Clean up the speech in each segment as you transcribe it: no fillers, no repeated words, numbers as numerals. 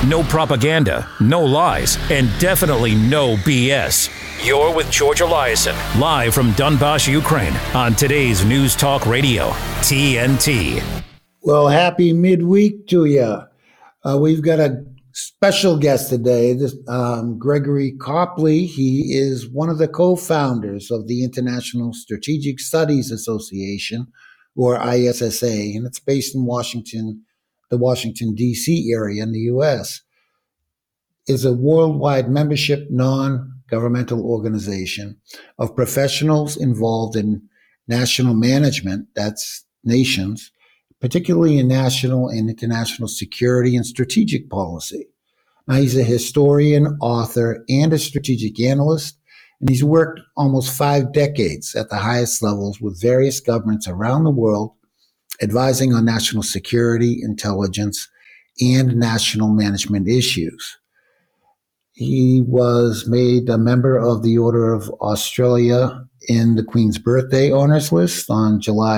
No propaganda, no lies, and definitely no BS. You're with George Eliason, live from Donbass, Ukraine, on today's News Talk Radio, TNT. Well, happy midweek to you. We've got a special guest today, Gregory Copley. He is one of the co-founders of the International Strategic Studies Association, or ISSA, and it's based in Washington, the Washington, D.C. area in the U.S. It's a worldwide membership, non-governmental organization of professionals involved in national management, that's nations, particularly in national and international security and strategic policy. Now, he's a historian, author, and a strategic analyst, and he's worked almost 5 decades at the highest levels with various governments around the world, advising on national security, intelligence, and national management issues. He was made a member of the Order of Australia in the Queen's Birthday Honours List on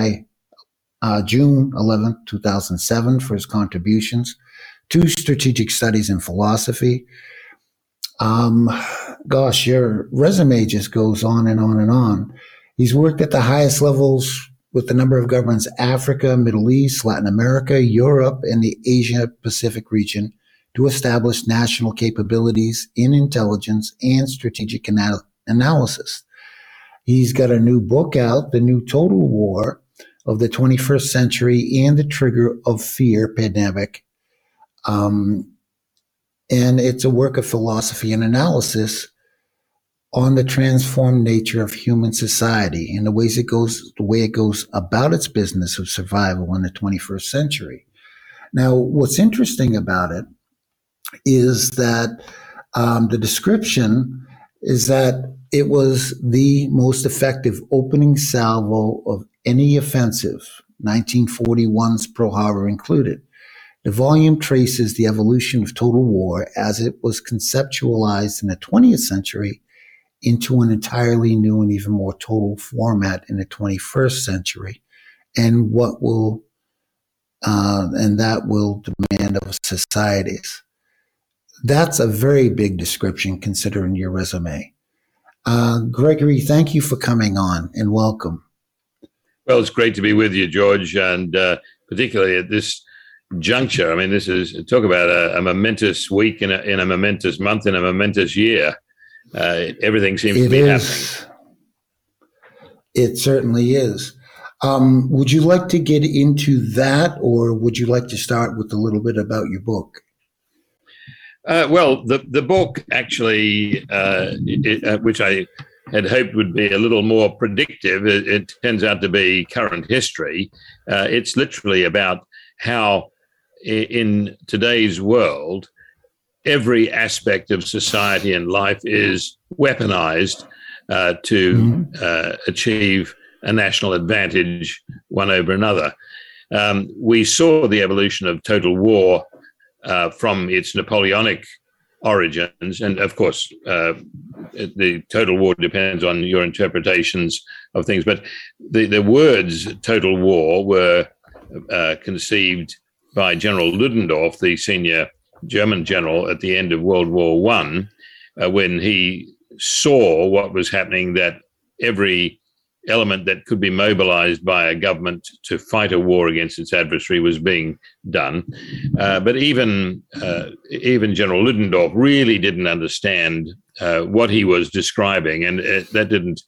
June 11, 2007 for his contributions to strategic studies and philosophy. Your resume just goes on and on and on. He's worked at the highest levels with a number of governments, Africa, Middle East, Latin America, Europe, and the Asia Pacific region to establish national capabilities in intelligence and strategic analysis. He's got a new book out, The New Total War of the 21st Century and the Trigger of Fear Pandemic. And it's a work of philosophy and analysis on the transformed nature of human society and the way it goes about its business of survival in the 21st century. Now, what's interesting about it is that the description is that it was the most effective opening salvo of any offensive, 1941's Pearl Harbor included. The volume traces the evolution of total war as it was conceptualized in the 20th century into an entirely new and even more total format in the 21st century, and that will demand of societies. That's a very big description considering your resume. Gregory, thank you for coming on and welcome. Well, it's great to be with you, George, and particularly at this juncture. I mean, this is talk about a momentous week in a momentous month in a momentous year. Everything seems to be happening. It certainly is. Would you like to get into that, or would you like to start with a little bit about your book? Well, the book actually, which I had hoped would be a little more predictive, it turns out to be current history. It's literally about how in today's world, every aspect of society and life is weaponized to achieve a national advantage one over another. We saw the evolution of total war from its Napoleonic origins. And of course, the total war depends on your interpretations of things. But the words total war were conceived by General Ludendorff, the senior German general at the end of World War I, when he saw what was happening, that every element that could be mobilized by a government to fight a war against its adversary was being done. But even General Ludendorff really didn't understand what he was describing, and that didn't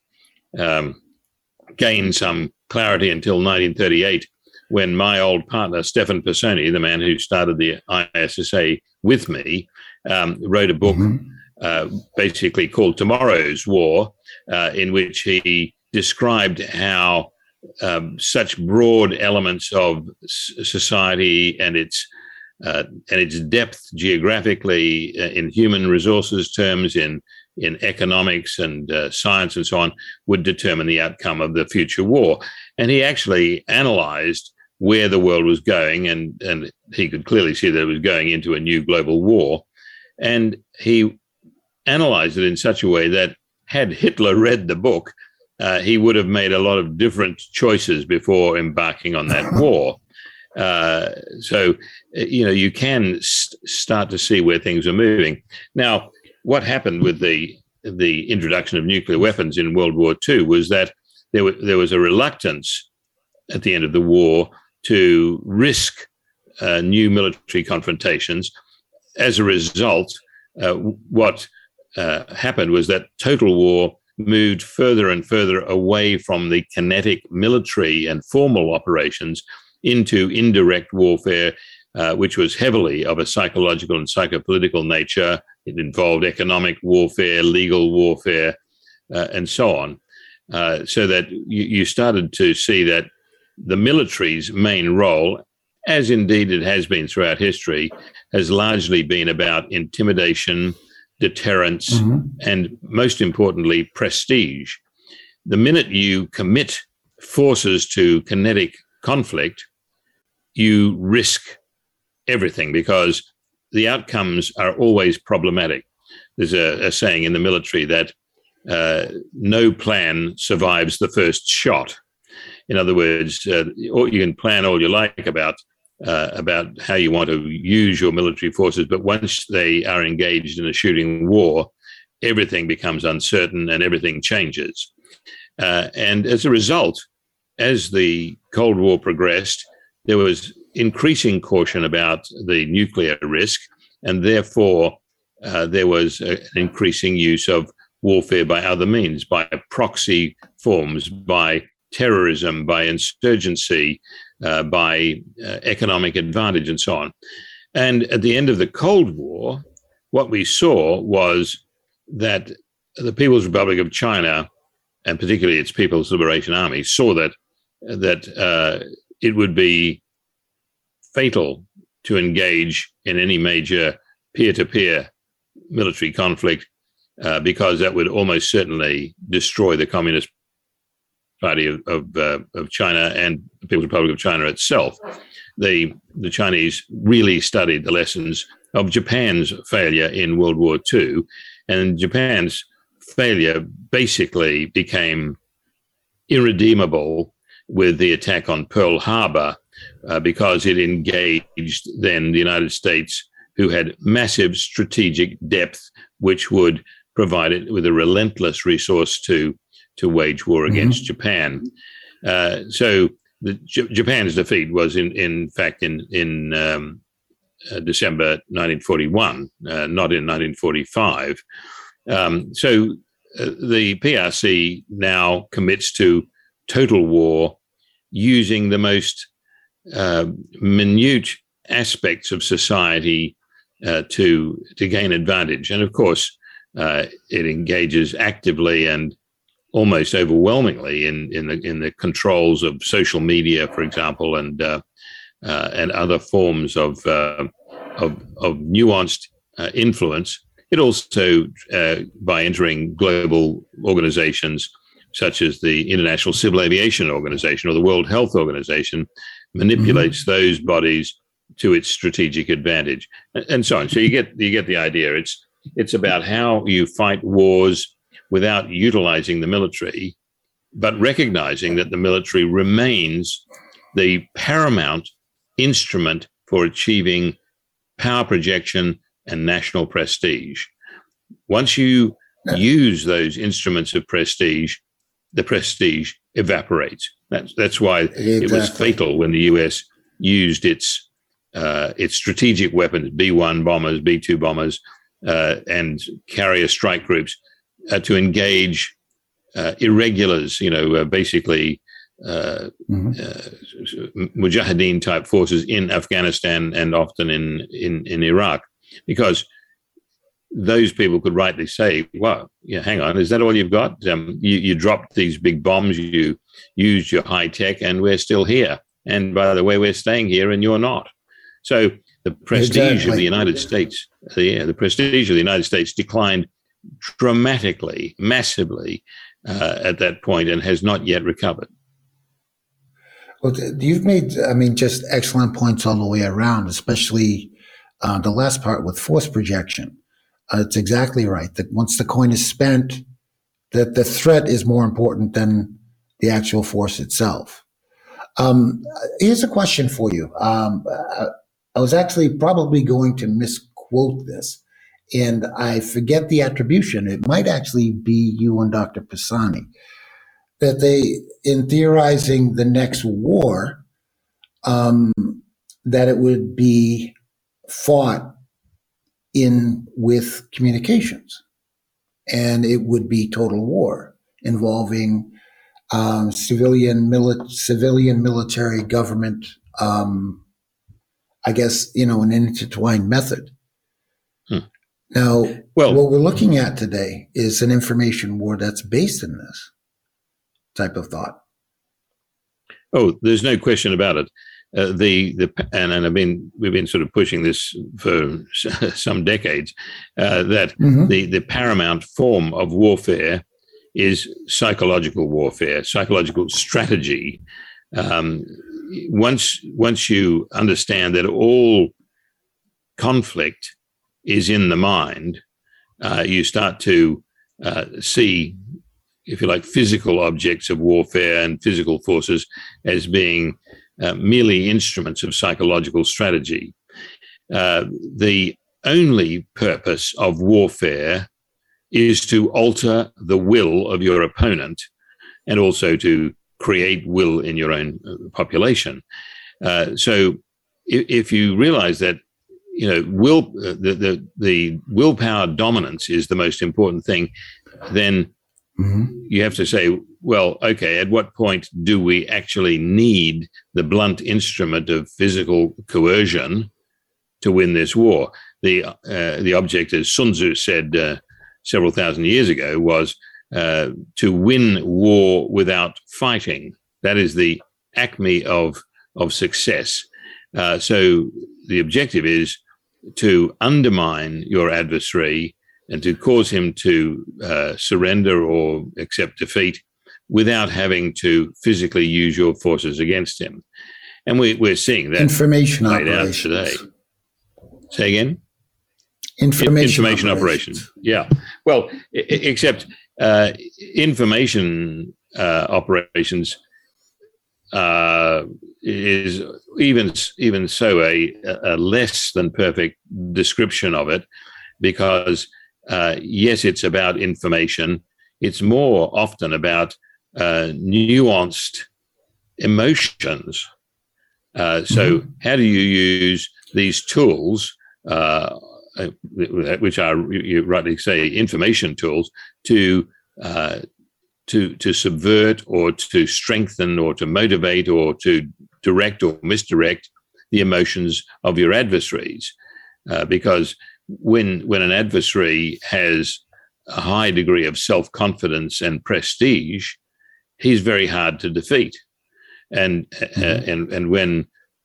gain some clarity until 1938, when my old partner, Stefan Personi, the man who started the ISSA with me, wrote a book basically called Tomorrow's War, in which he described how such broad elements of society and its depth geographically, in human resources terms, in economics and science and so on, would determine the outcome of the future war. And he actually analyzed where the world was going, and he could clearly see that it was going into a new global war. And he analyzed it in such a way that had Hitler read the book, he would have made a lot of different choices before embarking on that war. So, you can start to see where things are moving. Now, what happened with the introduction of nuclear weapons in World War II was that there was a reluctance at the end of the war to risk new military confrontations. As a result, what happened was that total war moved further and further away from the kinetic military and formal operations into indirect warfare, which was heavily of a psychological and psychopolitical nature. It involved economic warfare, legal warfare, and so on. So that you started to see that the military's main role, as indeed it has been throughout history, has largely been about intimidation, deterrence, and most importantly, prestige. The minute you commit forces to kinetic conflict, you risk everything because the outcomes are always problematic. There's a saying in the military that no plan survives the first shot. In other words, you can plan all you like about how you want to use your military forces, but once they are engaged in a shooting war, everything becomes uncertain and everything changes. And as a result, as the Cold War progressed, there was increasing caution about the nuclear risk, and therefore there was an increasing use of warfare by other means, by proxy forms, by terrorism, by insurgency, by economic advantage, and so on. And at the end of the Cold War, what we saw was that the People's Republic of China, and particularly its People's Liberation Army, saw that it would be fatal to engage in any major peer-to-peer military conflict because that would almost certainly destroy the Communist Party of China and the People's Republic of China itself. The Chinese really studied the lessons of Japan's failure in World War II, and Japan's failure basically became irredeemable with the attack on Pearl Harbor because it engaged then the United States, who had massive strategic depth, which would provide it with a relentless resource to wage war against Japan. So Japan's defeat was in fact in December 1941, not in 1945. So the PRC now commits to total war using the most minute aspects of society to gain advantage. And of course, it engages actively and almost overwhelmingly in the controls of social media, for example, and other forms of nuanced influence. It also, by entering global organizations such as the International Civil Aviation Organization or the World Health Organization, manipulates those bodies to its strategic advantage, and so on. So you get the idea. It's about how you fight wars without utilizing the military, but recognizing that the military remains the paramount instrument for achieving power projection and national prestige. Once you use those instruments of prestige, the prestige evaporates. That's why it was fatal when the US used its strategic weapons, B-1 bombers, B-2 bombers, and carrier strike groups to engage irregulars, basically Mujahideen type forces in Afghanistan and often in Iraq, because those people could rightly say, "Wow, hang on, is that all you've got? You dropped these big bombs, you used your high tech, and we're still here. And by the way, we're staying here, and you're not." So the prestige of the United States, the prestige of the United States declined dramatically, massively at that point, and has not yet recovered. Well, you've made, just excellent points all the way around, especially the last part with force projection. It's exactly right that once the coin is spent, that the threat is more important than the actual force itself. Here's a question for you. I was actually probably going to misquote this, and I forget the attribution. It might actually be you and Dr. Pisani, that they, in theorizing the next war, that it would be fought with communications, and it would be total war involving civilian military government, I guess, an intertwined method. Now, what we're looking at today is an information war that's based in this type of thought. Oh, there's no question about it. We've been sort of pushing this for some decades, that the paramount form of warfare is psychological warfare, psychological strategy. Once you understand that all conflict is in the mind, you start to see, if you like, physical objects of warfare and physical forces as being merely instruments of psychological strategy. The only purpose of warfare is to alter the will of your opponent and also to create will in your own population. So if you realize that, the willpower dominance is the most important thing, then you have to say, well, okay, at what point do we actually need the blunt instrument of physical coercion to win this war? The object, as Sun Tzu said several thousand years ago, was to win war without fighting. That is the acme of success. So the objective is to undermine your adversary and to cause him to surrender or accept defeat without having to physically use your forces against him. And we're seeing that information played out operations today. Say again? Information operations. Yeah. Well, except information operations is even so a less than perfect description of it, because yes, it's about information. It's more often about nuanced emotions. So how do you use these tools, which are, you rightly say, information tools, to subvert or to strengthen or to motivate or to direct or misdirect the emotions of your adversaries? Because when an adversary has a high degree of self-confidence and prestige, he's very hard to defeat. And when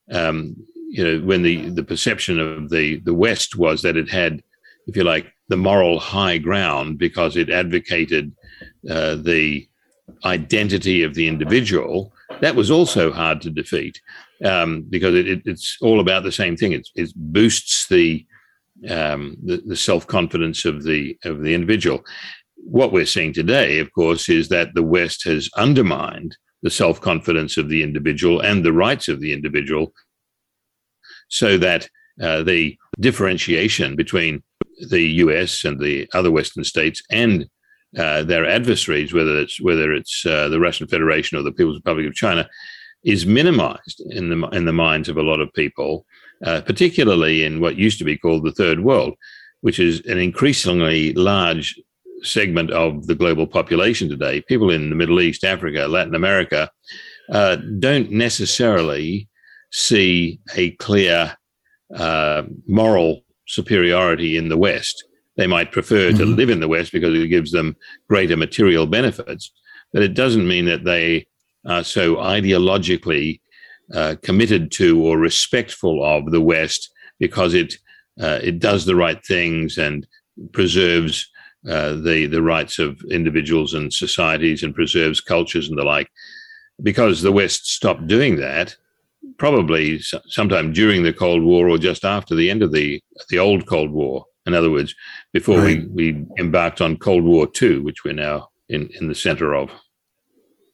the perception of the West was that it had, if you like, the moral high ground because it advocated the identity of the individual, that was also hard to defeat, because it's all about the same thing. It boosts the self-confidence of the individual. What we're seeing today, of course, is that the West has undermined the self-confidence of the individual and the rights of the individual, so that the differentiation between the US and the other Western states and their adversaries, whether it's the Russian Federation or the People's Republic of China, is minimized in the minds of a lot of people, particularly in what used to be called the Third World, which is an increasingly large segment of the global population today. People in the Middle East, Africa, Latin America don't necessarily see a clear moral superiority in the West. They might prefer to live in the West because it gives them greater material benefits, but it doesn't mean that they are so ideologically committed to or respectful of the West because it does the right things and preserves the rights of individuals and societies and preserves cultures and the like. Because the West stopped doing that, probably sometime during the Cold War or just after the end of the old Cold War. In other words, before we embarked on Cold War II, which we're now in the center of.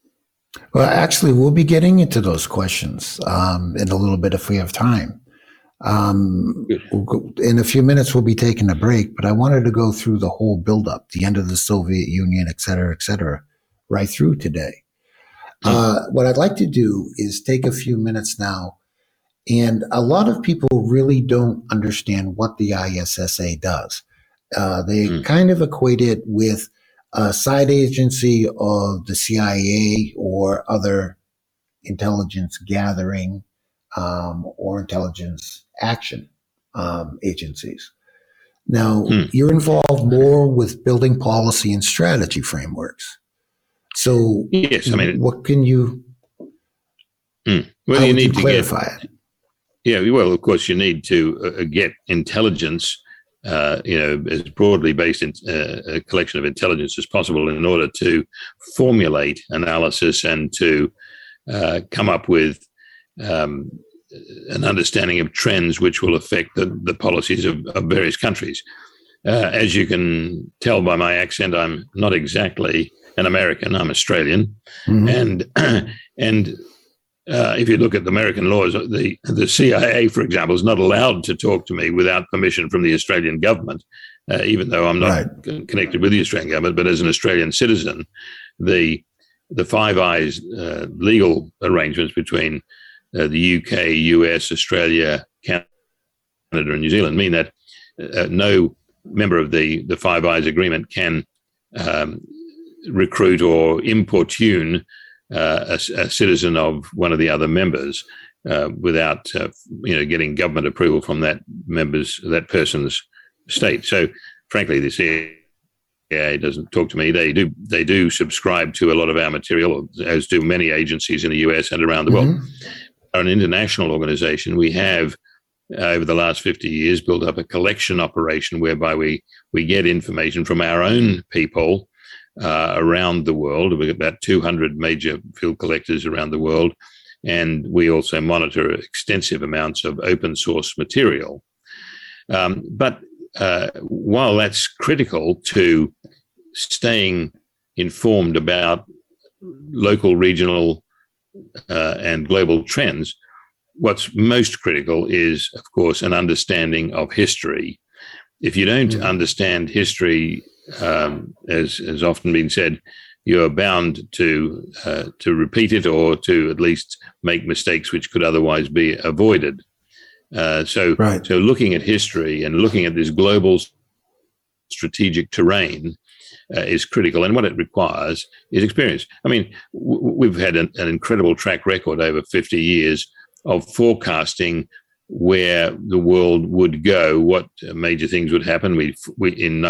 Well, actually, we'll be getting into those questions in a little bit if we have time. In a few minutes, we'll be taking a break, but I wanted to go through the whole buildup, the end of the Soviet Union, et cetera, right through today. What I'd like to do is take a few minutes now, and a lot of people really don't understand what the ISSA does. They kind of equate it with a side agency of the CIA or other intelligence gathering or intelligence action agencies. Now, you're involved more with building policy and strategy frameworks. So, yes, I mean, what can you? Well, you need to clarify it. Yeah, well, of course, you need to get intelligence, as broadly based in a collection of intelligence as possible in order to formulate analysis and to come up with an understanding of trends which will affect the policies of various countries. As you can tell by my accent, I'm not exactly an American. I'm Australian, and if you look at the American laws, the CIA, for example, is not allowed to talk to me without permission from the Australian government, even though I'm not connected with the Australian government. But as an Australian citizen, the Five Eyes legal arrangements between the UK, US, Australia, Canada, and New Zealand mean that no member of the Five Eyes agreement can recruit or importune a citizen of one of the other members without getting government approval from that person's state. So, frankly, the CIA doesn't talk to me. They do subscribe to a lot of our material, as do many agencies in the US and around the world. An international organization, we have over the last 50 years built up a collection operation whereby we get information from our own people around the world. We've got about 200 major field collectors around the world, and we also monitor extensive amounts of open source material. But while that's critical to staying informed about local, regional, and global trends, what's most critical is, of course, an understanding of history. If you don't understand history, as has often been said, you are bound to repeat it or to at least make mistakes which could otherwise be avoided. So looking at history and looking at this global strategic terrain is critical, and what it requires is experience. I mean, we've had an incredible track record over 50 years of forecasting where the world would go, what major things would happen. We in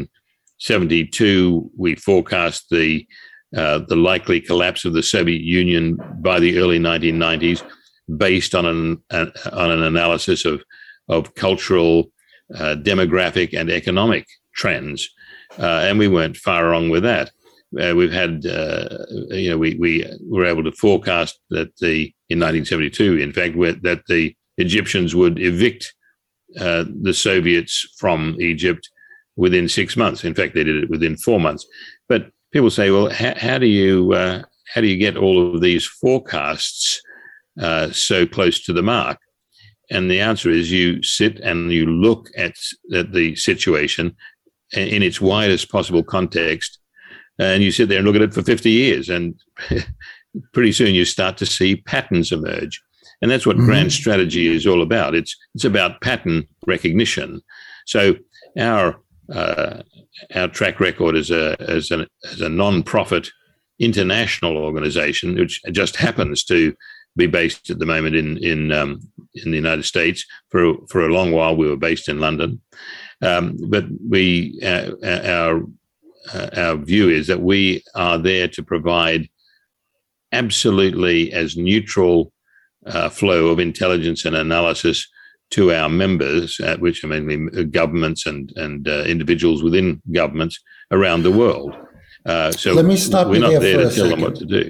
1972 we forecast the likely collapse of the Soviet Union by the early 1990s, based on an analysis of cultural, demographic, and economic trends. And we weren't far wrong with that. We've had, we were able to forecast that in 1972, in fact, that the Egyptians would evict the Soviets from Egypt within 6 months. In fact, they did it within 4 months. But people say, well, how do you get all of these forecasts so close to the mark? And the answer is you sit and you look at the situation in its widest possible context, and you sit there and look at it for 50 years, and pretty soon you start to see patterns emerge. And that's what grand strategy is all about. It's about pattern recognition. So our track record as a non-profit international organization, which just happens to be based at the moment in the United States. For a long while, we were based in London. But our view is that we are there to provide absolutely as neutral flow of intelligence and analysis to our members, which are mainly governments and individuals within governments around the world. So let me stop we're you not there there for to a tell them second. what to do.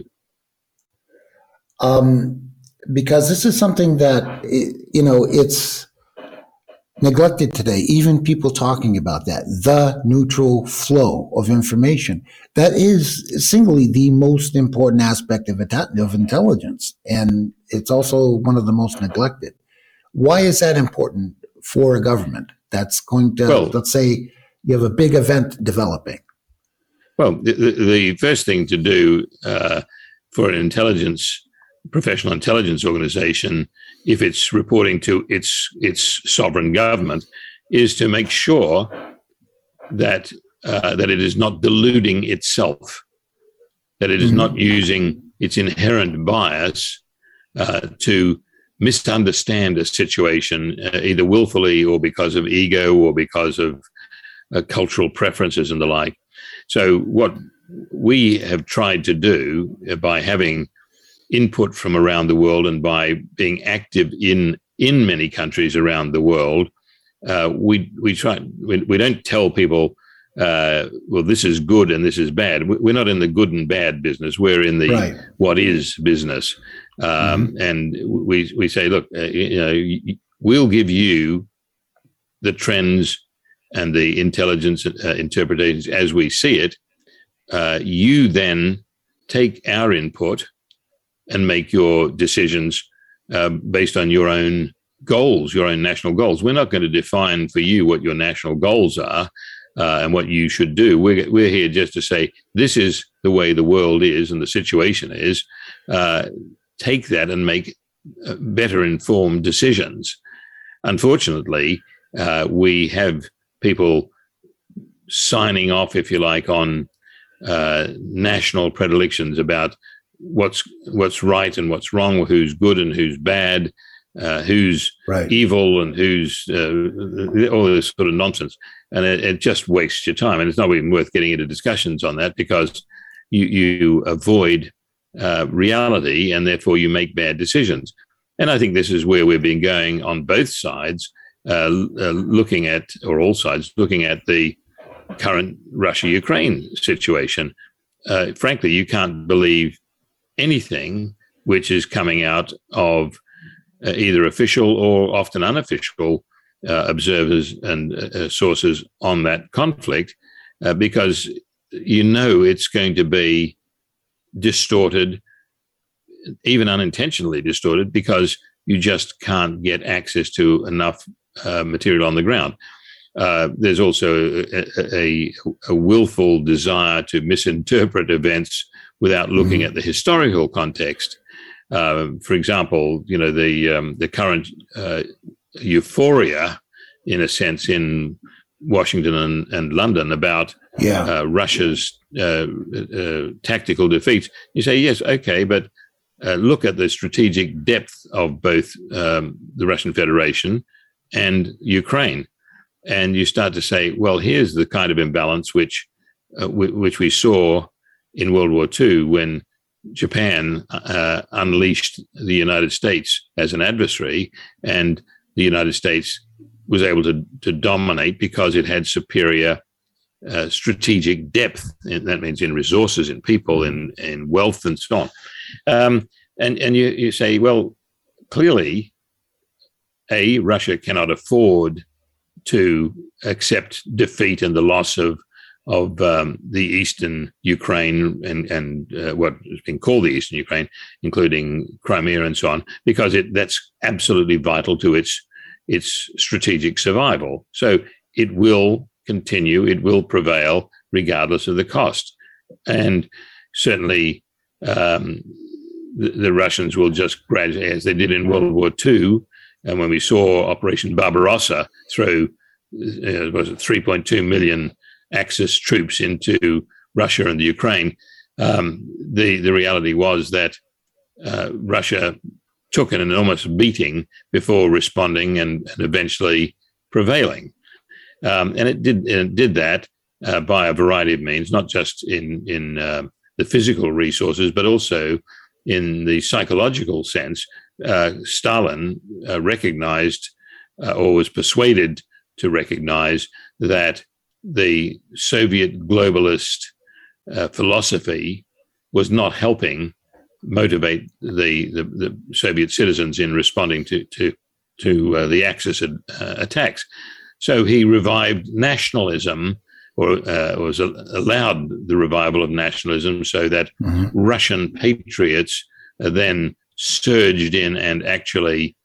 Because this is something that, it's neglected today. Even people talking about that, the neutral flow of information, that is singly the most important aspect of intelligence. And it's also one of the most neglected. Why is that important for a government that's going to, let's say you have a big event developing? Well, the first thing to do for an professional intelligence organization, if it's reporting to its sovereign government, is to make sure that it is not deluding itself, that it is not using its inherent bias to misunderstand a situation, either willfully or because of ego or because of cultural preferences and the like. So what we have tried to do by having input from around the world and by being active in many countries around the world, we don't tell people, well, this is good and this is bad. We're not in the good and bad business. We're in the what is business. And we say, look, we'll give you the trends and the intelligence interpretations as we see it. You then take our input and make your decisions based on your own goals, your own national goals. We're not going to define for you what your national goals are and what you should do. We're here just to say, this is the way the world is and the situation is. Take that and make better informed decisions. Unfortunately, we have people signing off, if you like, on national predilections about what's right and what's wrong, who's good and who's bad, who's evil and who's all this sort of nonsense. And it just wastes your time. And it's not even worth getting into discussions on that, because you avoid reality and therefore you make bad decisions. And I think this is where we've been going on both sides, looking at the current Russia-Ukraine situation. Frankly, you can't believe anything which is coming out of either official or often unofficial observers and sources on that conflict, because it's going to be distorted, even unintentionally distorted, because you just can't get access to enough material on the ground. There's also a willful desire to misinterpret events without looking at the historical context. For example, the current euphoria, in a sense, in Washington and London about Russia's tactical defeats. You say, yes, okay, but look at the strategic depth of both the Russian Federation and Ukraine. And you start to say, well, here's the kind of imbalance which we saw in World War II when Japan unleashed the United States as an adversary, and the United States was able to dominate because it had superior strategic depth. And that means in resources, in people, in wealth, and so on. And you say, well, clearly, Russia cannot afford to accept defeat and the loss of the eastern Ukraine and what has been called the eastern Ukraine, including Crimea and so on, because that's absolutely vital to its strategic survival. So it will continue, it will prevail regardless of the cost. And certainly the Russians will just gradually, as they did in World War II, and when we saw Operation Barbarossa throw 3.2 million Axis troops into Russia and the Ukraine, the reality was that Russia took an enormous beating before responding and eventually prevailing. And it did that by a variety of means, not just in the physical resources, but also in the psychological sense. Stalin recognized or was persuaded to recognize that the Soviet globalist philosophy was not helping motivate the Soviet citizens in responding to the Axis attacks. So he revived nationalism, or was allowed the revival of nationalism, so that Russian patriots then surged in and actually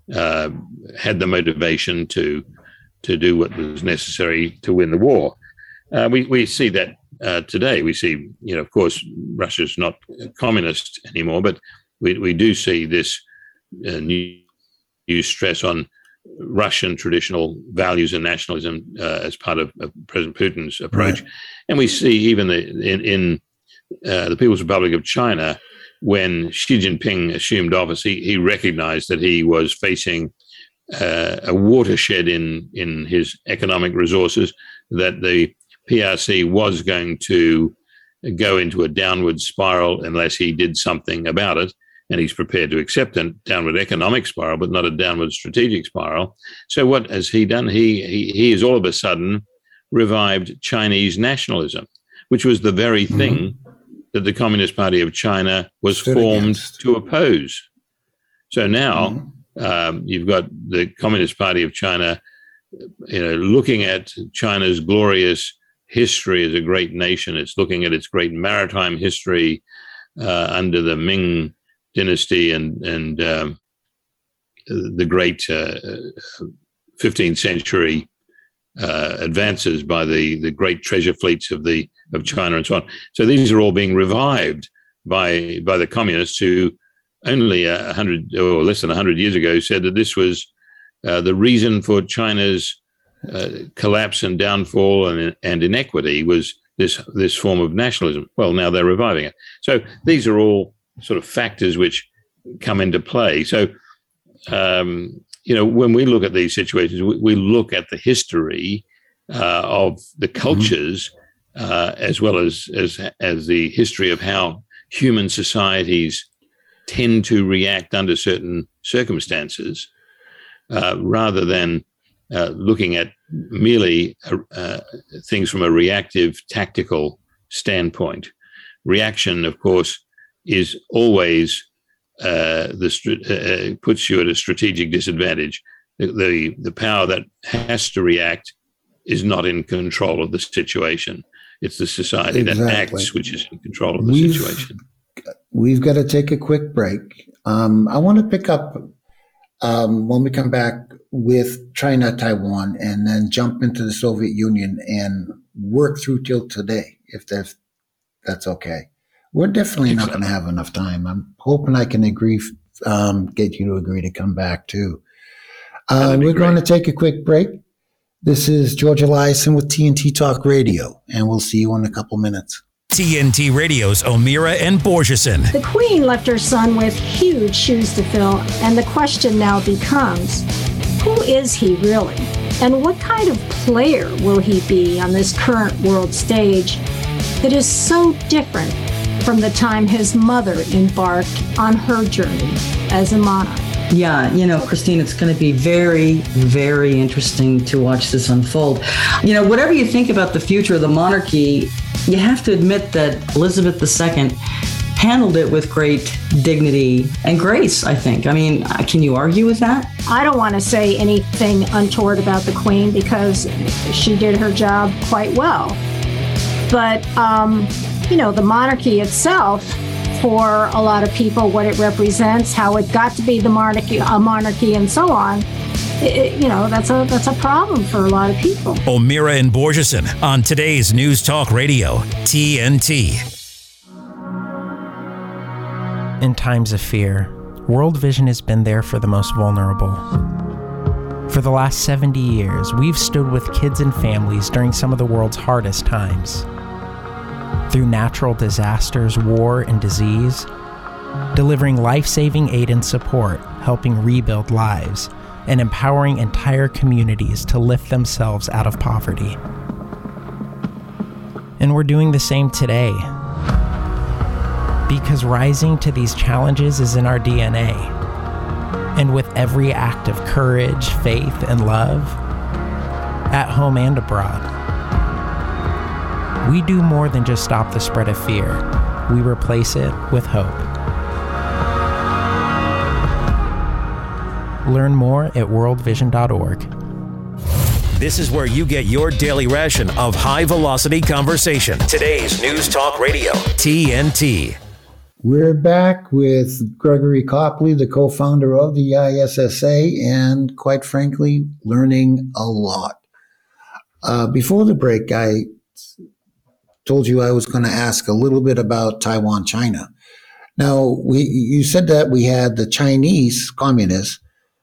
had the motivation to do what was necessary to win the war. We see that today. We see, of course, Russia's not communist anymore, but we do see this new stress on Russian traditional values and nationalism as part of President Putin's approach. Right. And we see even in the People's Republic of China, when Xi Jinping assumed office, he recognized that he was facing a watershed in his economic resources, that the PRC was going to go into a downward spiral unless he did something about it. And he's prepared to accept a downward economic spiral, but not a downward strategic spiral. So what has he done? He has all of a sudden revived Chinese nationalism, which was the very thing that the Communist Party of China was formed to oppose. So now you've got the Communist Party of China, looking at China's glorious history as a great nation. It's looking at its great maritime history under the Ming Dynasty and the great 15th century advances by the great treasure fleets of China and so on. So these are all being revived by the communists, who only 100 or less than 100 years ago said that this was the reason for China's collapse and downfall and inequity was this form of nationalism. Well, now they're reviving it. So these are all sort of factors which come into play. So, when we look at these situations, we look at the history of the cultures as well as the history of how human societies tend to react under certain circumstances, rather than looking at merely things from a reactive, tactical standpoint. Reaction, of course, is always puts you at a strategic disadvantage. The power that has to react is not in control of the situation. It's the society that acts which is in control of the situation. We've got to take a quick break. I want to pick up when we come back with China, Taiwan, and then jump into the Soviet Union and work through till today, if that's okay. We're definitely not going to have enough time. I'm hoping I can get you to agree to come back too. We're going to take a quick break. This is George Eliason with TNT Talk Radio, and we'll see you in a couple minutes. TNT Radio's O'Meara and Borgeson. The Queen left her son with huge shoes to fill, and the question now becomes, who is he really? And what kind of player will he be on this current world stage that is so different from the time his mother embarked on her journey as a monarch? Yeah, Christine, it's going to be very, very interesting to watch this unfold. Whatever you think about the future of the monarchy, you have to admit that Elizabeth II handled it with great dignity and grace, I think. I mean, can you argue with that? I don't want to say anything untoward about the Queen because she did her job quite well. But, the monarchy itself, for a lot of people, what it represents, how it got to be a monarchy and so on, that's a problem for a lot of people. O'Meara and Borgeson on today's News Talk Radio, TNT. In times of fear, World Vision has been there for the most vulnerable. For the last 70 years, we've stood with kids and families during some of the world's hardest times. Through natural disasters, war, and disease, delivering life-saving aid and support, helping rebuild lives, and empowering entire communities to lift themselves out of poverty. And we're doing the same today. Because rising to these challenges is in our DNA. And with every act of courage, faith, and love, at home and abroad, we do more than just stop the spread of fear. We replace it with hope. Learn more at worldvision.org. This is where you get your daily ration of high-velocity conversation. Today's News Talk Radio, TNT. We're back with Gregory Copley, the co-founder of the ISSA, and quite frankly, learning a lot. Before the break, I told you I was going to ask a little bit about Taiwan, China. Now, you said that we had the Chinese communists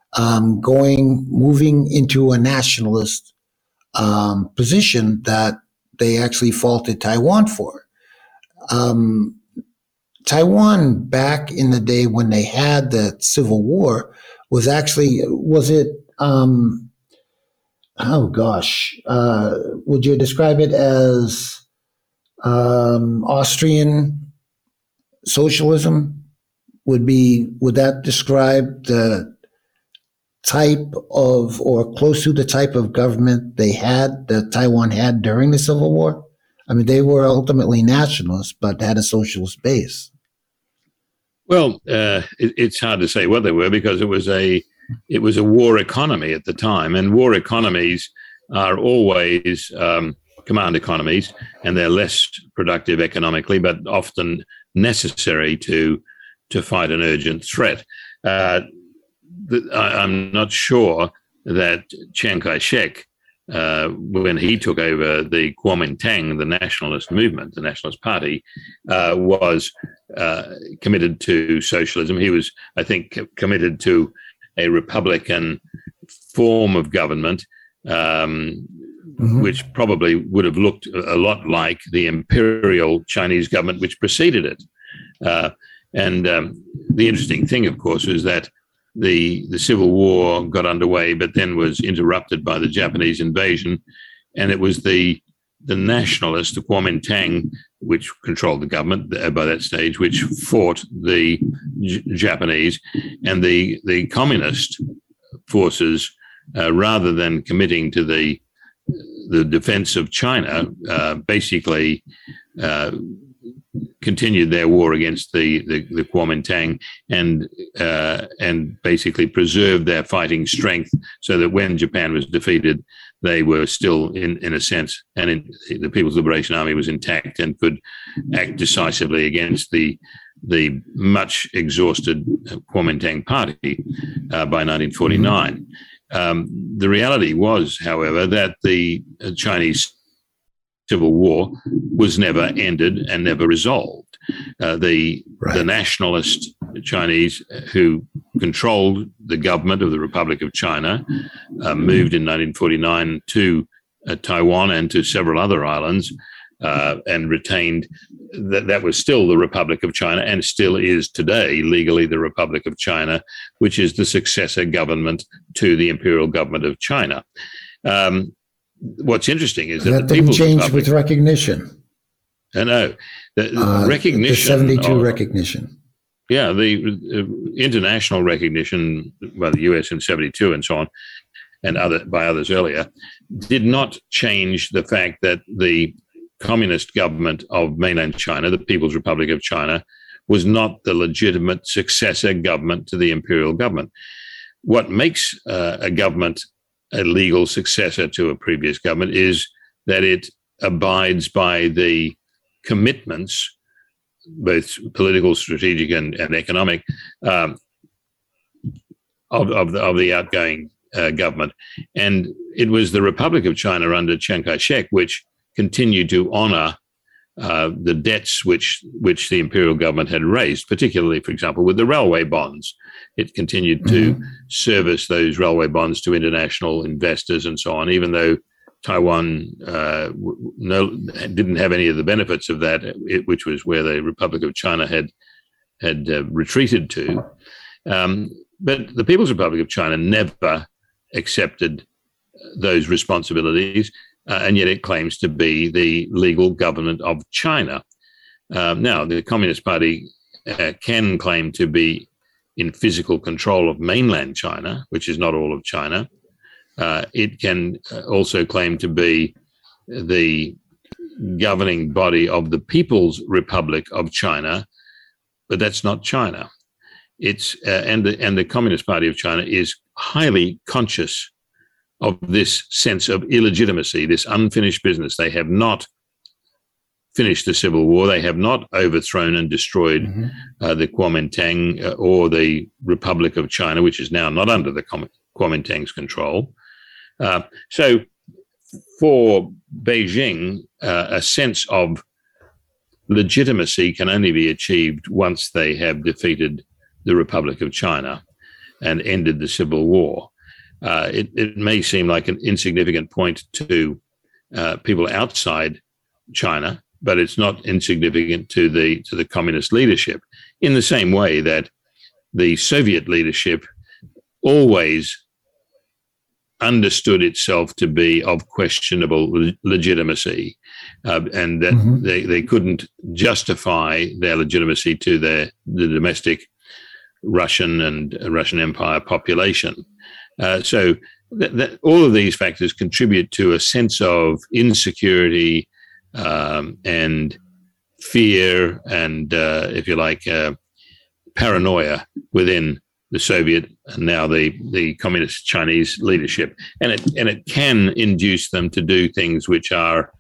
moving into a nationalist position that they actually faulted Taiwan for. Taiwan, back in the day when they had the Civil War, would you describe it as Austrian socialism? Would that describe the type of, or close to the type of government that Taiwan had during the Civil War? I mean, they were ultimately nationalists, but had a socialist base. Well, it's hard to say what they were, because it was a war economy at the time, and war economies are always command economies, and they're less productive economically, but often necessary to fight an urgent threat. I'm not sure that Chiang Kai-shek, when he took over the Kuomintang, the nationalist movement, the Nationalist Party, was committed to socialism. He was, I think, committed to a republican form of government, which probably would have looked a lot like the imperial Chinese government which preceded it. And the interesting thing, of course, is that the Civil War got underway, but then was interrupted by the Japanese invasion, and it was the nationalists, the Kuomintang, which controlled the government by that stage, which fought the Japanese, and the communist forces, rather than committing to the defense of China, basically continued their war against the Kuomintang and basically preserved their fighting strength, so that when Japan was defeated, they were still in a sense, and the People's Liberation Army was intact and could act decisively against the much exhausted Kuomintang party by 1949. The reality was, however, that the Chinese Civil War was never ended and never resolved. The nationalist Chinese who controlled the government of the Republic of China moved in 1949 to Taiwan and to several other islands, and retained that was still the Republic of China, and still is today legally the Republic of China, which is the successor government to the imperial government of China. What's interesting is that the didn't change with recognition. No, the recognition. The 72 recognition. Yeah, the international recognition by the US in 72 and so on, and by others earlier, did not change the fact that the communist government of mainland China, the People's Republic of China, was not the legitimate successor government to the imperial government. What makes a government a legal successor to a previous government is that it abides by the commitments, both political, strategic, and economic, of the outgoing government. And it was the Republic of China under Chiang Kai-shek which continued to honor the debts which the imperial government had raised, particularly, for example, with the railway bonds. It continued to service those railway bonds to international investors and so on, even though Taiwan didn't have any of the benefits of that, which was where the Republic of China had retreated to. But the People's Republic of China never accepted those responsibilities, and yet it claims to be the legal government of China. Now, the Communist Party can claim to be in physical control of mainland China, which is not all of China. It can also claim to be the governing body of the People's Republic of China, but that's not China. It's and the Communist Party of China is highly conscious of this sense of illegitimacy, this unfinished business. They have not finished the civil war. They have not overthrown and destroyed the Kuomintang or the Republic of China, which is now not under the Kuomintang's control. So for Beijing, a sense of legitimacy can only be achieved once they have defeated the Republic of China and ended the civil war. It may seem like an insignificant point to people outside China, but it's not insignificant to the communist leadership, in the same way that the Soviet leadership always understood itself to be of questionable legitimacy, and that they couldn't justify their legitimacy to the domestic Russian and Russian Empire population. So all of these factors contribute to a sense of insecurity and fear and, if you like, paranoia within the Soviet and now the communist Chinese leadership, and it can induce them to do things which are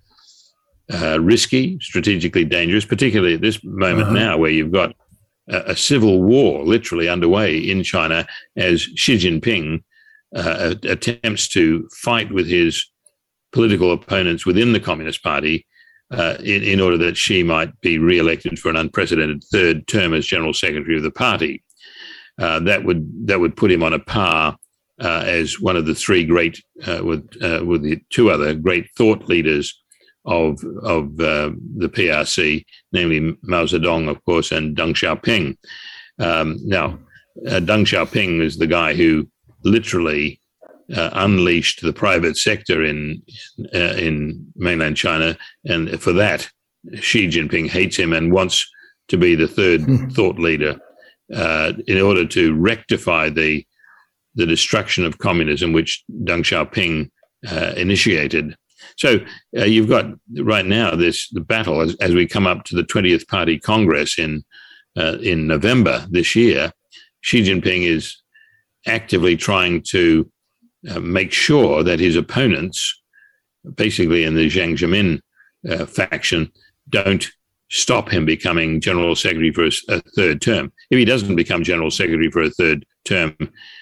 risky, strategically dangerous, particularly at this moment now, where you've got a civil war literally underway in China as Xi Jinping attempts to fight with his political opponents within the Communist Party in order that Xi might be re-elected for an unprecedented third term as General Secretary of the party. That would put him on a par as one of the three great, with the two other great thought leaders of the PRC, namely Mao Zedong, of course, and Deng Xiaoping. Now, Deng Xiaoping is the guy who literally unleashed the private sector in mainland China, and for that, Xi Jinping hates him and wants to be the third thought leader in order to rectify the destruction of communism, which Deng Xiaoping initiated. So you've got right now the battle as we come up to the 20th Party Congress in November this year. Xi Jinping is actively trying to make sure that his opponents, basically in the Jiang Zemin faction, don't stop him becoming General Secretary for a third term. If he doesn't become General Secretary for a third term,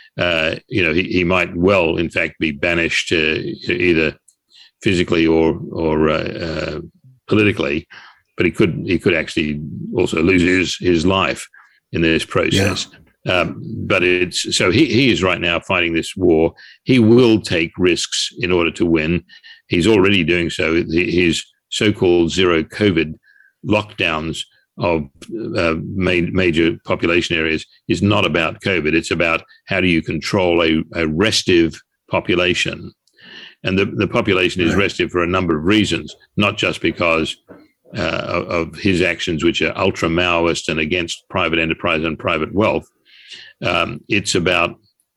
he might well, in fact, be banished either physically or politically, but he could actually also lose his life in this process. Yeah. But he is right now fighting this war. He will take risks in order to win. He's already doing so. His so-called zero COVID lockdowns of major population areas is not about COVID. It's about how do you control a restive population. And the population is restive for a number of reasons, not just because of his actions, which are ultra-Maoist and against private enterprise and private wealth. It's about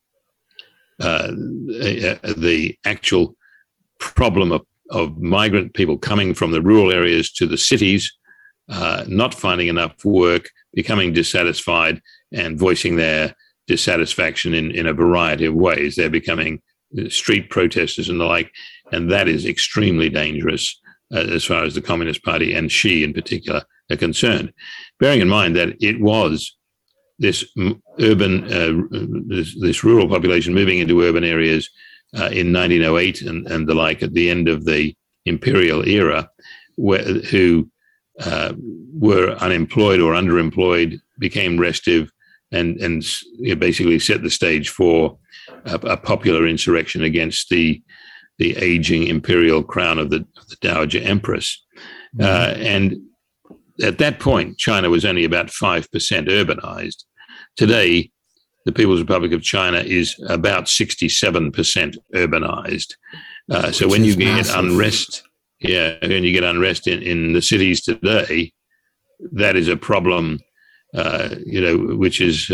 the actual problem of migrant people coming from the rural areas to the cities, not finding enough work, becoming dissatisfied, and voicing their dissatisfaction in a variety of ways. They're becoming street protesters and the like, and that is extremely dangerous as far as the Communist Party and Xi in particular are concerned. Bearing in mind that it was this urban, this rural population moving into urban areas in 1908 and the like at the end of the imperial era, who were unemployed or underemployed, became restive, and basically set the stage for a popular insurrection against the aging imperial crown of the Dowager Empress. And at that point, China was only about 5% urbanized. Today, the People's Republic of China is about 67% urbanized. So when you get unrest, when you get unrest in the cities today, that is a problem, which is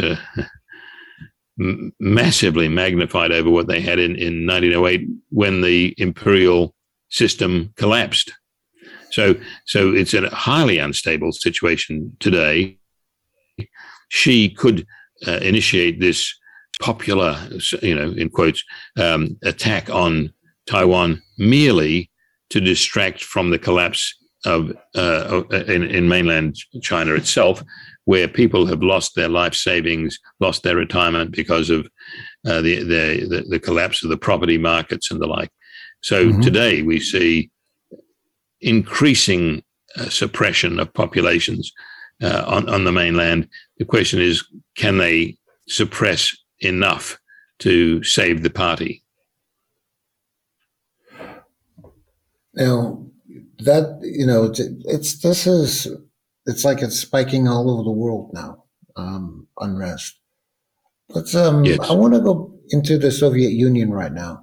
massively magnified over what they had in 1908 when the imperial system collapsed. So it's a highly unstable situation today. Xi could initiate this popular, in quotes, attack on Taiwan merely to distract from the collapse in mainland China itself, where people have lost their life savings, lost their retirement because of the collapse of the property markets and the like. So today we see increasing suppression of populations on the mainland. The question is, can they suppress enough to save the party? Now, that, it's like it's spiking all over the world now, unrest. But Yes. I want to go into the Soviet Union right now.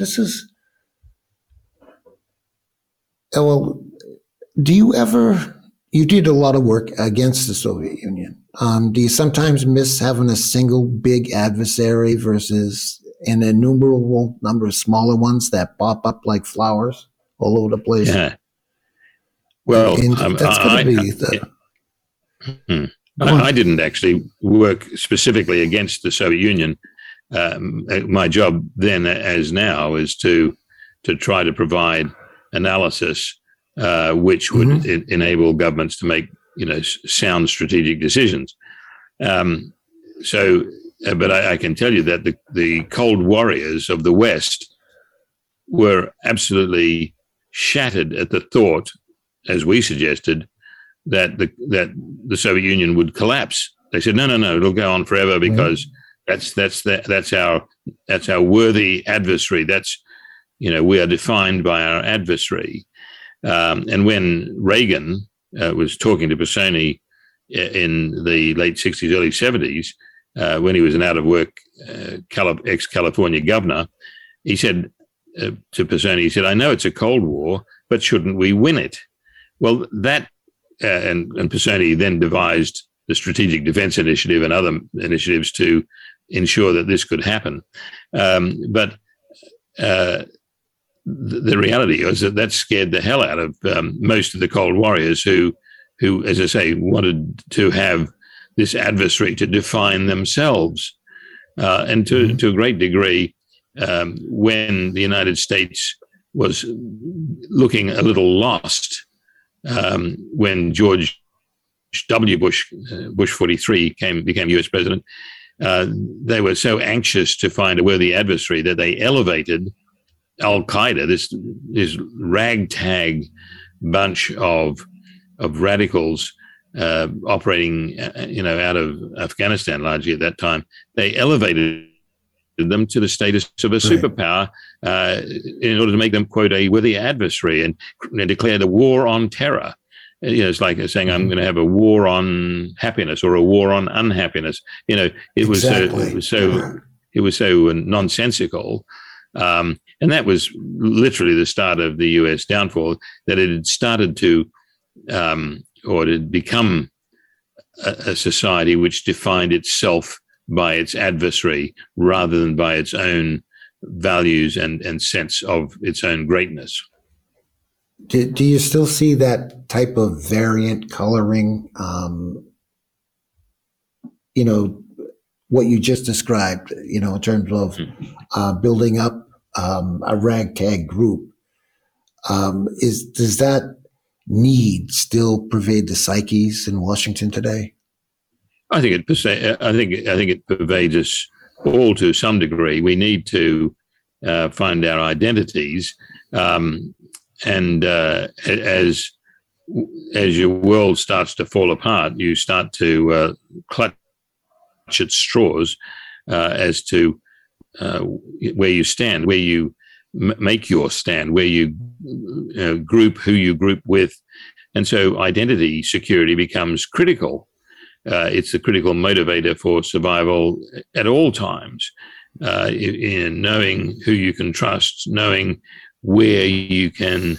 You did a lot of work against the Soviet Union. Do you sometimes miss having a single big adversary versus an innumerable number of smaller ones that pop up like flowers all over the place? Yeah. Well, that's going to be I didn't actually work specifically against the Soviet Union. My job then, as now, is to try to provide analysis which would enable governments to make sound strategic decisions. But I can tell you that the cold warriors of the West were absolutely shattered at the thought, as we suggested, that the Soviet Union would collapse. They said, no, it'll go on forever because that's our worthy adversary. We are defined by our adversary. And when Reagan was talking to Busoni in the late 60s, early 70s, when he was an out-of-work ex-California governor, he said to Busoni, he said, I know it's a Cold War, but shouldn't we win it? Well, that, and Busoni then devised the Strategic Defense Initiative and other initiatives to ensure that this could happen. But the reality is that scared the hell out of most of the Cold Warriors who, as I say, wanted to have this adversary to define themselves. And to a great degree, when the United States was looking a little lost, when George W. Bush 43 became U.S. president, they were so anxious to find a worthy adversary that they elevated Al-Qaeda, this ragtag bunch of radicals operating, out of Afghanistan largely at that time. They elevated them to the status of a superpower in order to make them, quote, a worthy adversary and declare the war on terror. It's like saying, I'm going to have a war on happiness or a war on unhappiness. It was so nonsensical. And that was literally the start of the U.S. downfall, that it had started to, or it had become a society which defined itself by its adversary rather than by its own values and sense of its own greatness. Do you still see that type of variant coloring, what you just described, in terms of building up a ragtag group? Does that need still pervade the psyches in Washington today? I think it pervades us all to some degree. We need to find our identities, and as your world starts to fall apart, you start to clutch at straws as to where you stand, where you make your stand, where you group, who you group with. And so identity security becomes critical. It's the critical motivator for survival at all times, in knowing who you can trust, knowing where you can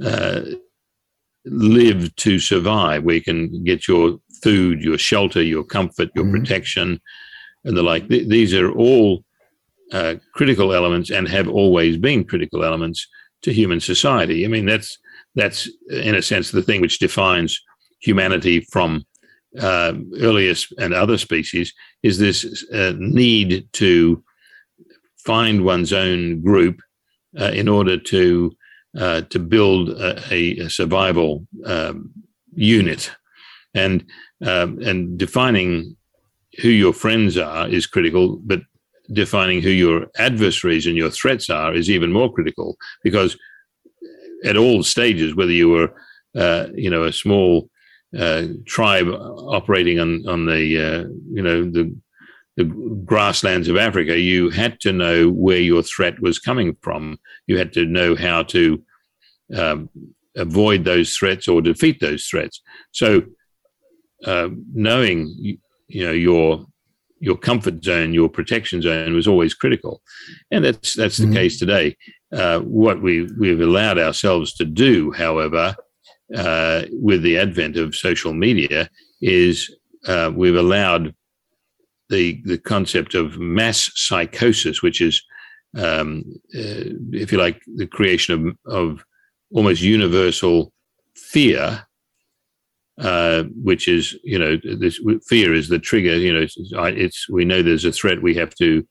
live to survive, where you can get your food, your shelter, your comfort, your protection, and the like. These are all critical elements and have always been critical elements to human society. I mean, that's in a sense the thing which defines humanity from earliest and other species, is this need to find one's own group in order to to build a survival unit, and defining who your friends are is critical, but defining who your adversaries and your threats are is even more critical, because at all stages, whether you were a small tribe operating on the grasslands of Africa, you had to know where your threat was coming from. You had to know how to avoid those threats or defeat those threats. So knowing your comfort zone, your protection zone was always critical, and that's the case today. What we've allowed ourselves to do, however, with the advent of social media, is we've allowed the concept of mass psychosis, which is, if you like, the creation of almost universal fear, which is, this fear is the trigger. We know there's a threat, we have to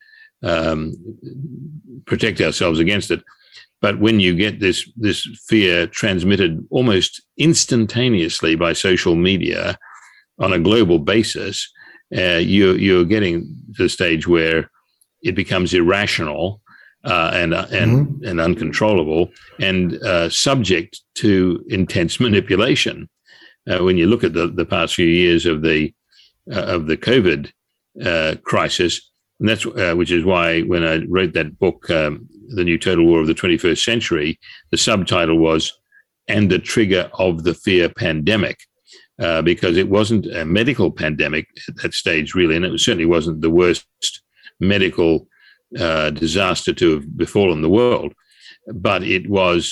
protect ourselves against it. But when you get this fear transmitted almost instantaneously by social media on a global basis, you're getting to the stage where it becomes irrational and uncontrollable, and subject to intense manipulation. When you look at the past few years of the COVID crisis, and that's which is why when I wrote that book, The New Total War of the 21st Century, the subtitle was "And the Trigger of the Fear Pandemic," because it wasn't a medical pandemic at that stage, really, and it certainly wasn't the worst medical disaster to have befallen the world, but it was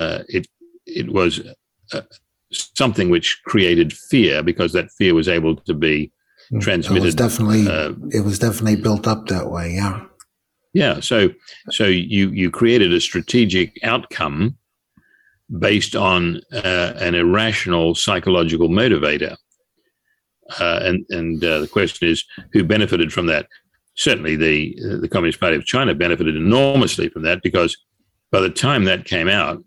something which created fear, because that fear was able to be transmitted. It was definitely built up that way. Yeah. Yeah. So you created a strategic outcome based on an irrational psychological motivator. And the question is, who benefited from that? Certainly the Communist Party of China benefited enormously from that, because by the time that came out,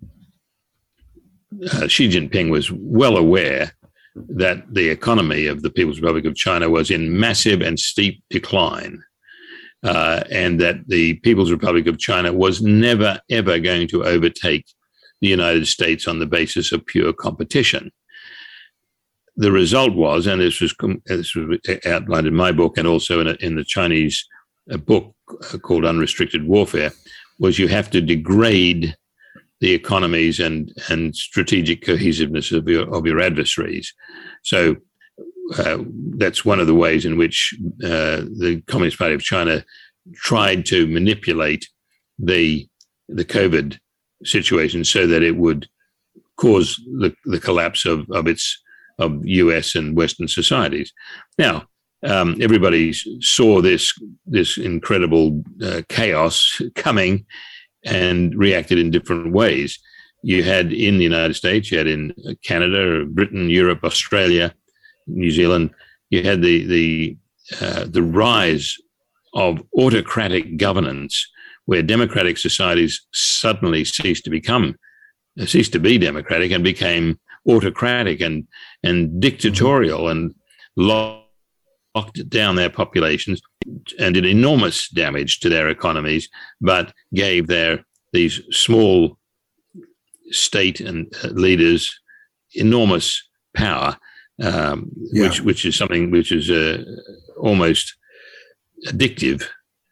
Xi Jinping was well aware that the economy of the People's Republic of China was in massive and steep decline, and that the People's Republic of China was never, ever going to overtake the United States on the basis of pure competition. The result was, and this was outlined in my book and also in the Chinese book called Unrestricted Warfare, was you have to degrade the economies and strategic cohesiveness of your adversaries. So that's one of the ways in which the Communist Party of China tried to manipulate the COVID situation so that it would cause the collapse of US and Western societies. Now, everybody saw this incredible chaos coming and reacted in different ways. You had in the United States, you had in Canada, Britain, Europe, Australia, New Zealand, you had the rise of autocratic governance, where democratic societies suddenly ceased to be democratic and became autocratic and dictatorial, and locked down their populations and did enormous damage to their economies, but gave these small state and leaders enormous power, which is something which is almost addictive.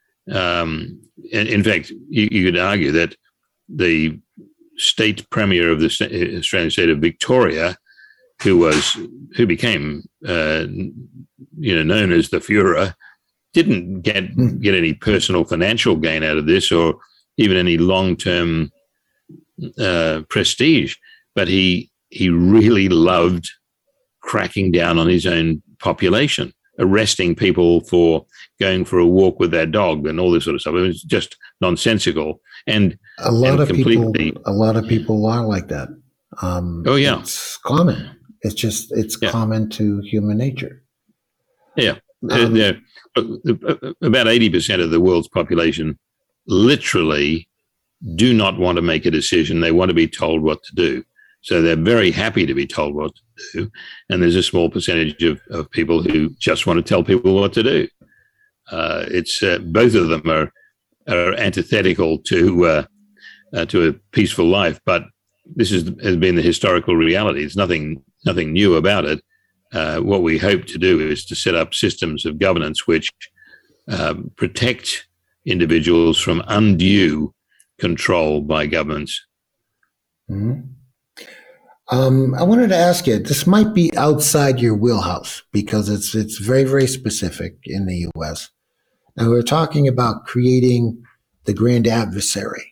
In fact, you could argue that the state premier of the Australian state of Victoria, who became known as the Führer, didn't get any personal financial gain out of this, or even any long-term prestige, but he really loved cracking down on his own population, arresting people for going for a walk with their dog and all this sort of stuff. It was just nonsensical, and a lot of people are like that. It's common. It's common to human nature. Yeah. About 80% of the world's population literally do not want to make a decision. They want to be told what to do. So they're very happy to be told what to do. And there's a small percentage of people who just want to tell people what to do. It's both of them are antithetical to a peaceful life, but this has been the historical reality. There's nothing new about it. What we hope to do is to set up systems of governance which protect individuals from undue control by governments. Mm-hmm. I wanted to ask you, this might be outside your wheelhouse because it's very, very specific in the U.S. Now, we're talking about creating the grand adversary.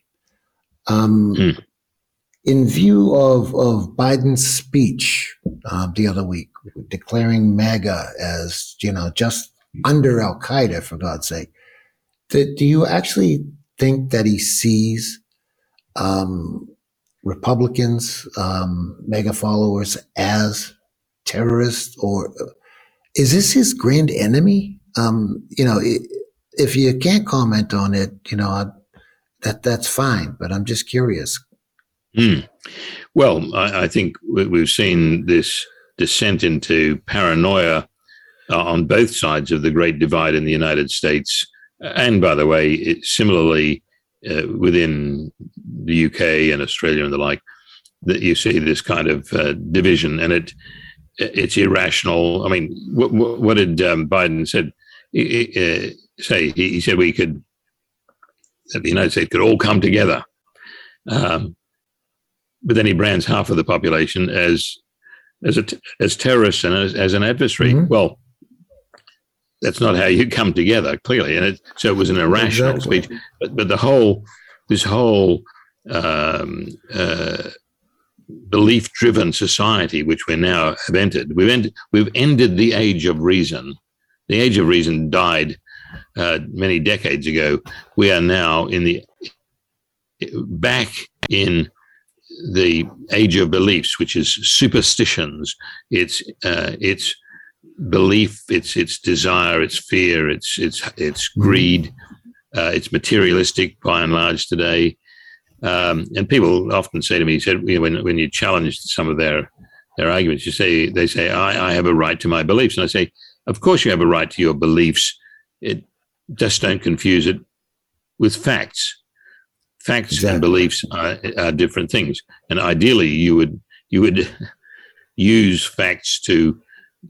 In view of Biden's speech the other week, declaring MAGA as, just under Al-Qaeda, for God's sake, do you actually think that he sees Republicans, MAGA followers as terrorists, or is this his grand enemy? If you can't comment on it, that's fine, but I'm just curious. Well, I think we've seen this descent into paranoia on both sides of the Great Divide in the United States. And by the way, similarly, within the UK and Australia and the like, that you see this kind of division, and it's irrational. I mean, what did Biden say? He said that the United States could all come together. But then he brands half of the population as terrorists and as an adversary. Mm-hmm. Well, that's not how you come together, clearly, and so it was an irrational speech. But this whole belief-driven society, which we now have entered, we've ended the age of reason. The age of reason died many decades ago. We are now back in the age of beliefs, which is superstitions. It's belief, it's desire, it's fear, it's greed, it's materialistic by and large today. And people often say to me, when you challenge some of their arguments, they say, I have a right to my beliefs. And I say, of course you have a right to your beliefs. Just don't confuse it with facts. Facts exactly. And beliefs are different things. And ideally you would use facts to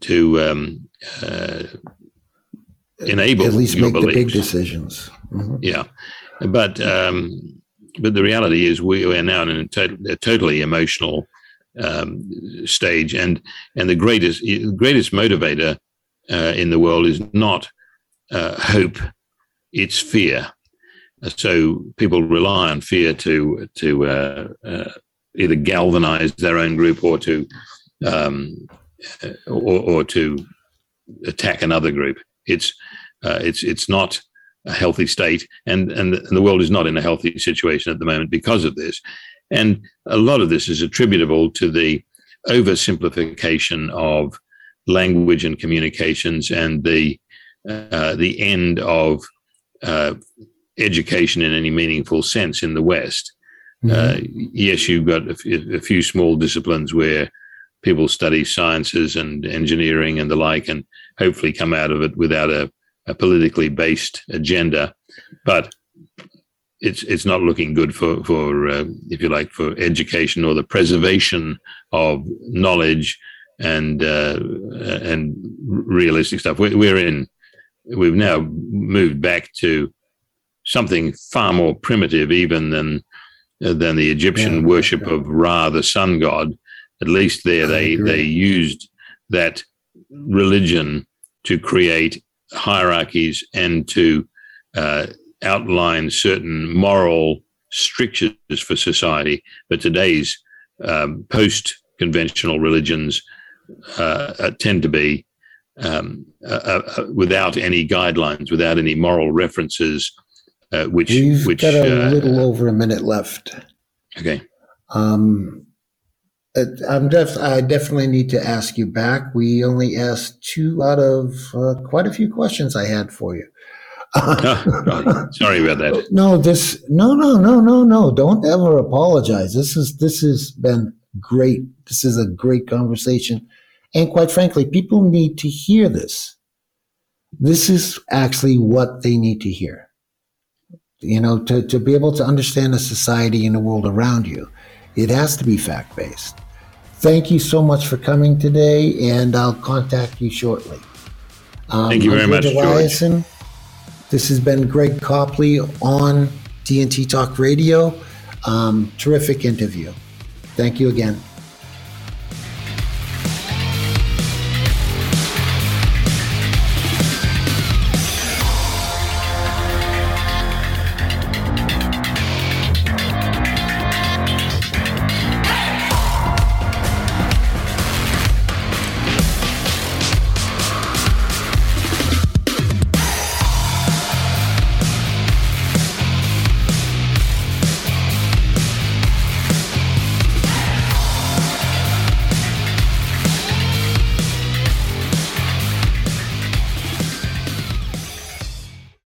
enable at least your make beliefs. The big decisions. Mm-hmm. Yeah, but the reality is we are now in a totally emotional stage, and the greatest motivator in the world is not hope; it's fear. So people rely on fear to either galvanize their own group or to attack another group. It's not a healthy state, and the world is not in a healthy situation at the moment because of this. And a lot of this is attributable to the oversimplification of language and communications, and the end of education in any meaningful sense in the West. Mm-hmm. Yes, you've got a few small disciplines where people study sciences and engineering and the like, and hopefully come out of it without a politically based agenda. But it's not looking good for if you like, for education or the preservation of knowledge and realistic stuff. We've now moved back to something far more primitive even than the Egyptian worship of Ra, the sun god. At least there they used that religion to create hierarchies and to outline certain moral strictures for society. But today's post-conventional religions tend to be without any guidelines, without any moral references. We've got a little over a minute left. Okay. I definitely need to ask you back. We only asked 2 out of quite a few questions I had for you. Sorry about that. No. Don't ever apologize. This has been great. This is a great conversation, and quite frankly, people need to hear this. This is actually what they need to hear. To be able to understand the society and the world around you, it has to be fact-based. Thank you so much for coming today, and I'll contact you shortly. Thank you very much, George. This has been Greg Copley on TNT Talk Radio. Terrific interview. Thank you again.